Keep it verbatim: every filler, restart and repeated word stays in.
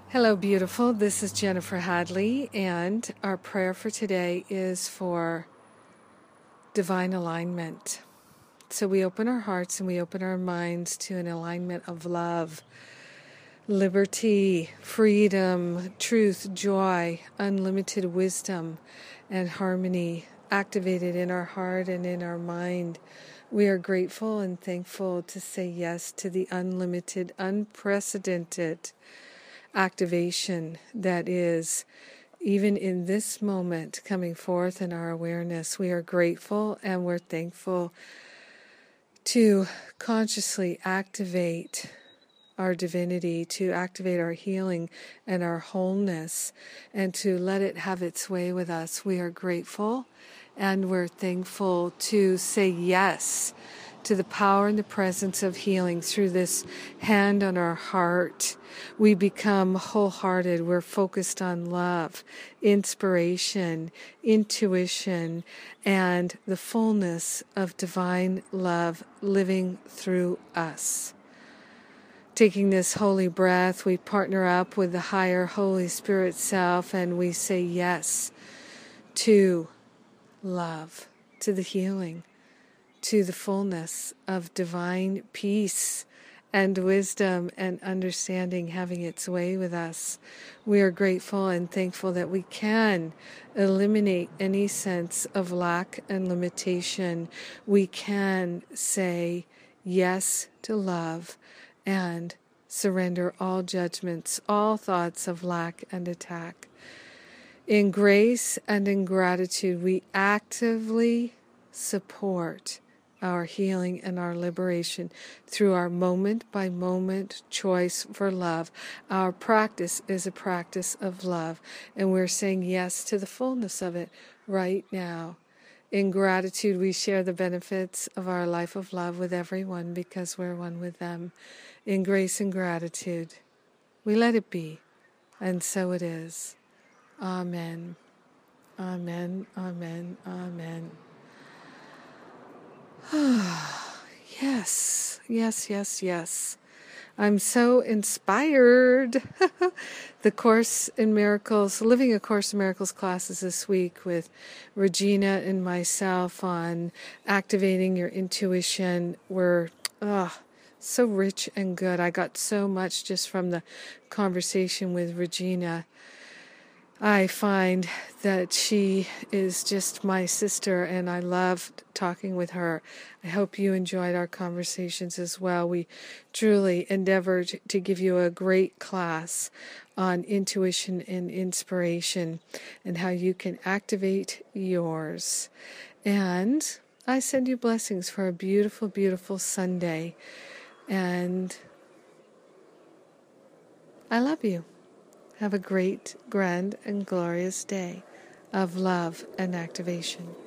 Hello, beautiful. This is Jennifer Hadley, and our prayer for today is for divine alignment. So we open our hearts and we open our minds to an alignment of love, liberty, freedom, truth, joy, unlimited wisdom, and harmony activated in our heart and in our mind. We are grateful and thankful to say yes to the unlimited, unprecedented activation that is even in this moment coming forth in our awareness. We are grateful and we're thankful to consciously activate our divinity, to activate our healing and our wholeness, and to let it have its way with us. We are grateful and we're thankful to say yes to the power and the presence of healing through this hand on our heart. We become wholehearted. We're focused on love, inspiration, intuition, and the fullness of divine love living through us. Taking this holy breath, we partner up with the higher Holy Spirit self and we say yes to love, to the healing, to the fullness of divine peace and wisdom and understanding having its way with us. We are grateful and thankful that we can eliminate any sense of lack and limitation. We can say yes to love and surrender all judgments, all thoughts of lack and attack. In grace and in gratitude, we actively support our healing and our liberation through our moment-by-moment choice for love. Our practice is a practice of love, and we're saying yes to the fullness of it right now. In gratitude, we share the benefits of our life of love with everyone because we're one with them. In grace and gratitude, we let it be, and so it is. Amen. Amen. Amen. Amen. Yes, yes, yes, yes. I'm so inspired. The Course in Miracles, Living A Course in Miracles classes this week with Regina and myself on activating your intuition were oh, so rich and good. I got so much just from the conversation with Regina. I find that she is just my sister, and I loved talking with her. I hope you enjoyed our conversations as well. We truly endeavored to give you a great class on intuition and inspiration and how you can activate yours. And I send you blessings for a beautiful, beautiful Sunday. And I love you. Have a great, grand, and glorious day of love and activation.